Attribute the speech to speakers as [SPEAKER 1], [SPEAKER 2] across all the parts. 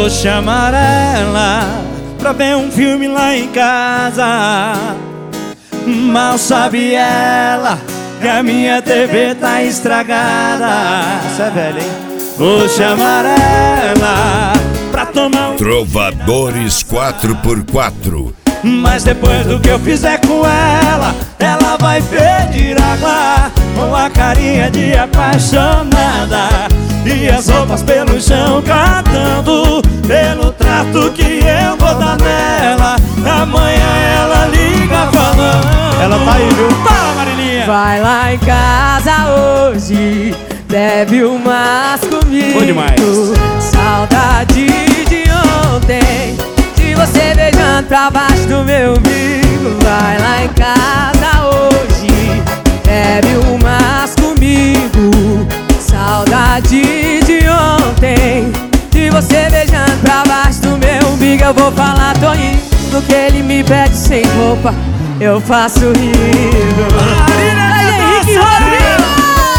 [SPEAKER 1] Vou chamar ela pra ver um filme lá em casa. Mal sabe ela que a minha TV tá estragada.
[SPEAKER 2] Isso é velho, hein?
[SPEAKER 1] Vou chamar ela pra tomar um
[SPEAKER 3] Trovadores 4x4.
[SPEAKER 1] Mas depois do que eu fizer com ela, ela vai pedir água com a carinha de apaixonada e as roupas pelo chão catando pelo trato que eu vou dar nela. Amanhã ela liga falando.
[SPEAKER 2] Ela tá aí, viu?
[SPEAKER 1] Fala, Marilinha!
[SPEAKER 4] Vai lá em casa hoje, bebe umas comigo.
[SPEAKER 1] Bom demais.
[SPEAKER 4] Saudade de ontem, de você beijando pra baixo do meu umbigo. Vai lá em casa hoje, bebe umas comigo. Saudade de ontem, de você beijando pra baixo do meu umbigo. Eu vou falar, tô indo, que ele me pede sem roupa, eu faço rindo. Henrique Rodrigo!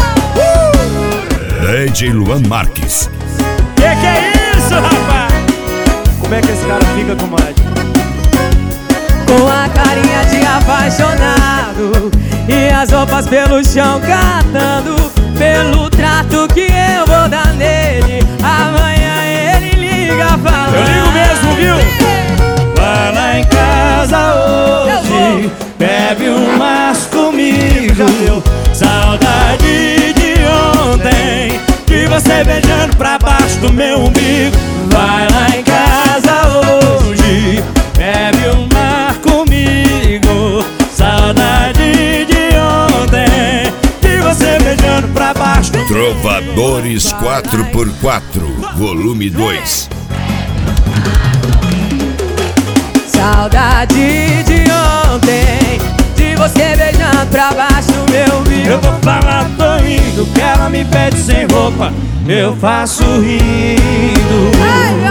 [SPEAKER 3] DJ Luan Marques.
[SPEAKER 1] Que é isso, rapaz?
[SPEAKER 2] Como é que esse cara fica, comadre?
[SPEAKER 4] Com a carinha de apaixonado e as roupas pelo chão catando pelo trato que eu vou dar nele. Amanhã ele liga falando.
[SPEAKER 1] Eu ligo mesmo, viu? Vai lá em casa hoje, bebe umas comigo. Saudade de ontem, de você beijando pra baixo do meu umbigo. Vai lá em casa hoje, bebe uma comigo. Saudade de ontem, de você beijando pra baixo do
[SPEAKER 3] Trovadores 4x4, volume 2.
[SPEAKER 4] Saudade de ontem, de você beijando pra baixo do meu umbigo.
[SPEAKER 1] Eu vou falar, tô indo, que ela me pede sem roupa, eu faço rindo.
[SPEAKER 4] Ai,